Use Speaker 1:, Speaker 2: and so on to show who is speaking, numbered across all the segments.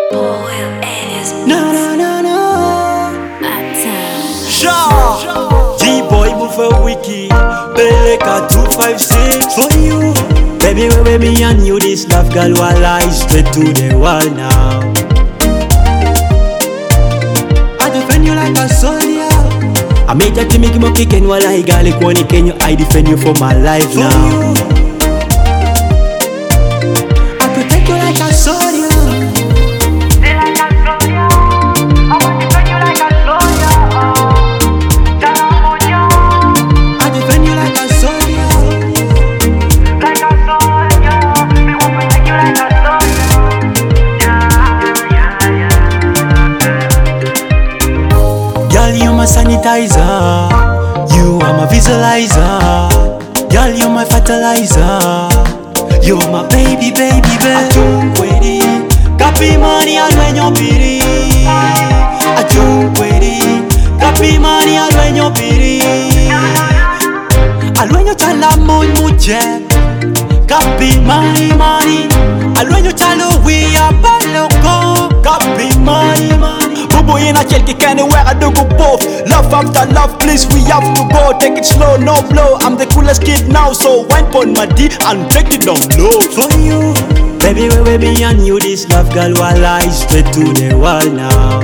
Speaker 1: No, no, no, no.
Speaker 2: Shaw D-boy move a wiki Beleka 256
Speaker 1: For you,
Speaker 2: Baby, when me and you this love girl will lie straight to the wall now.
Speaker 1: I defend you like a soldier.
Speaker 2: I made that to make him a kick and while I got it, can you? I defend you for my life
Speaker 1: For
Speaker 2: now.
Speaker 1: you, I protect you like a soldier. I defend you like a soldier.
Speaker 2: Girl, you my sanitizer, you are my visualizer. Girl, you my fertilizer, you my baby, baby, baby. Achunkwedi, kapi money alwenyo piri. Achunkwedi, kapi money alwenyo piri. Alwenyo chala muche, kapi money money. Alwenyo chalo we are baloko, kapi money money. Bubu ina chelki kene where do go both. Love after love, please we have to go. Take it slow, no blow. I'm the coolest kid now, so wine pon my D and take it down low.
Speaker 1: For you,
Speaker 2: Baby, when me and you this love girl will lie straight to the wall now.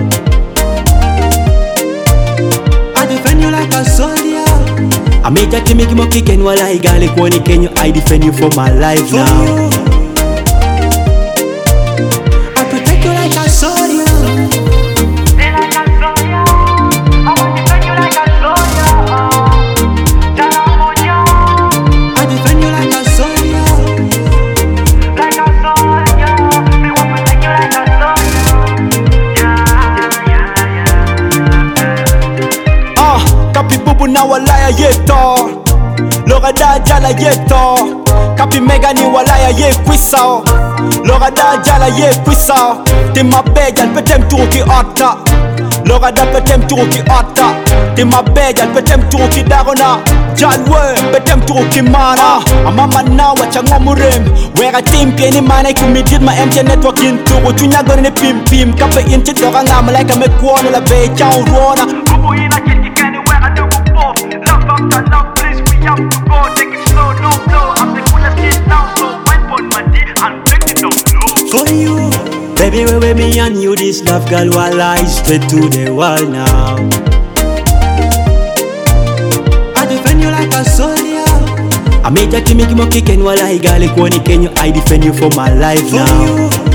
Speaker 1: I defend you like a soldier.
Speaker 2: I made that to make him a kick and while I got it, can you? I defend you for my life
Speaker 1: For
Speaker 2: now.
Speaker 1: you, I protect you like a soldier. I defend you like a soldier.
Speaker 2: Kapi bubu na walaya yeto Lora da jala yeto Kapi mega ni walaya ye kwisa Lora da jala ye kwisa Tima beja petem tuki ata Lora da petem tuki ata Tima beja petem tuki darona Jalwe petem tuki mana Amama na wachangwa murem Wera timpi ni mana kumidid ma MJ network intu Chunya gori ni pim pim Kape inchi doka nga malaika mekuona la beja unruona Bubu ina kiti kene wera dugu bof Love after love please we have to go Take it slow no blow I'm the coolest kid now so wine pon my D and take it down low.
Speaker 1: For you,
Speaker 2: Baby, when me and you this love girl will lie straight to the wall now.
Speaker 1: I defend you like a soldier.
Speaker 2: I made that to make him a kick and while I got it, can you? I defend you for my life
Speaker 1: For
Speaker 2: now.
Speaker 1: you,